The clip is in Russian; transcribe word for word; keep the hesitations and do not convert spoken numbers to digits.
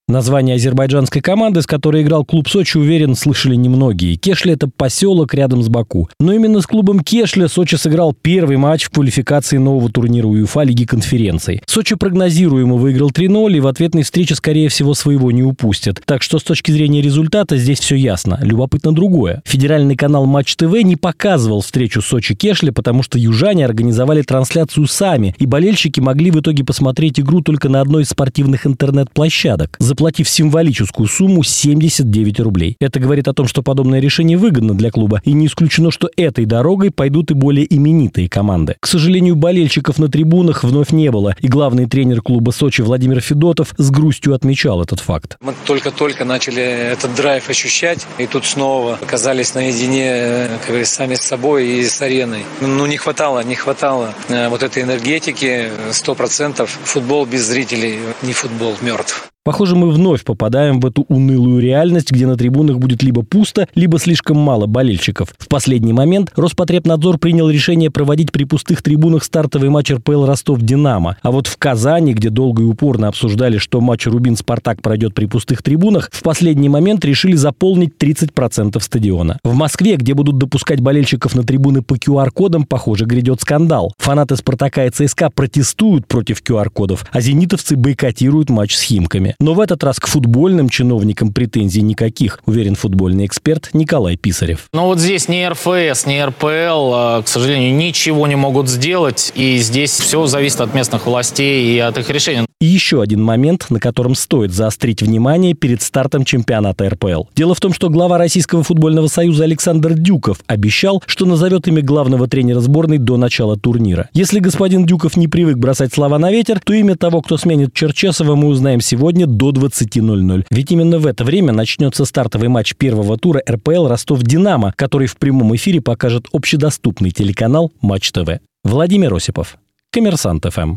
Название азербайджанской команды, с которой играл клуб Сочи, уверен, слышали немногие. Кешли – это поселок рядом с Баку. Но именно с клубом Кешли Сочи сыграл первый матч в квалификации нового турнира УЕФА Лиги конференций. Сочи прогнозируемо выиграл три ноль и в ответной встрече, скорее всего, своего не упустят. Так что с точки зрения результата здесь все ясно. Любопытно другое. Федеральный канал Матч ТВ не показывал встречу Сочи-Кешли, потому что южане организовали трансляцию сами, и болельщики могли в итоге посмотреть игру только на одной из спортивных интернет-площадок, заплатив символическую сумму семьдесят девять рублей. Это говорит о том, что подобное решение выгодно для клуба, и не исключено, что этой дорогой пойдут и более именитые команды. К сожалению, болельщиков на трибунах вновь не было, и главный тренер клуба Сочи Владимир Федотов с грустью отмечал этот факт. Мы только-только начали этот драйв ощущать, и тут снова оказались наедине, как говорится, сами с собой и с ареной. Ну, не хватало, не хватало вот этой энергетики, сто процентов. Футбол без зрителей, не футбол, мертв. Похоже, мы вновь попадаем в эту унылую реальность, где на трибунах будет либо пусто, либо слишком мало болельщиков. В последний момент Роспотребнадзор принял решение проводить при пустых трибунах стартовый матч эр пэ эл Ростов-Динамо. А вот в Казани, где долго и упорно обсуждали, что матч Рубин-Спартак пройдет при пустых трибунах, в последний момент решили заполнить тридцать процентов стадиона. В Москве, где будут допускать болельщиков на трибуны по ку ар-кодам, похоже, грядет скандал. Фанаты Спартака и цэ эс ка протестуют против ку ар-кодов, а зенитовцы бойкотируют матч с Химками. Но в этот раз к футбольным чиновникам претензий никаких, уверен футбольный эксперт Николай Писарев. Но вот здесь ни эр эф эс, ни эр пэ эл, к сожалению, ничего не могут сделать. И здесь все зависит от местных властей и от их решений. И еще один момент, на котором стоит заострить внимание перед стартом чемпионата эр пэ эл. Дело в том, что глава Российского футбольного союза Александр Дюков обещал, что назовет имя главного тренера сборной до начала турнира. Если господин Дюков не привык бросать слова на ветер, то имя того, кто сменит Черчесова, мы узнаем сегодня до двадцати ноль-ноль. Ведь именно в это время начнется стартовый матч первого тура эр пэ эл Ростов-Динамо, который в прямом эфире покажет общедоступный телеканал Матч ТВ. Владимир Осипов, Коммерсант эф эм.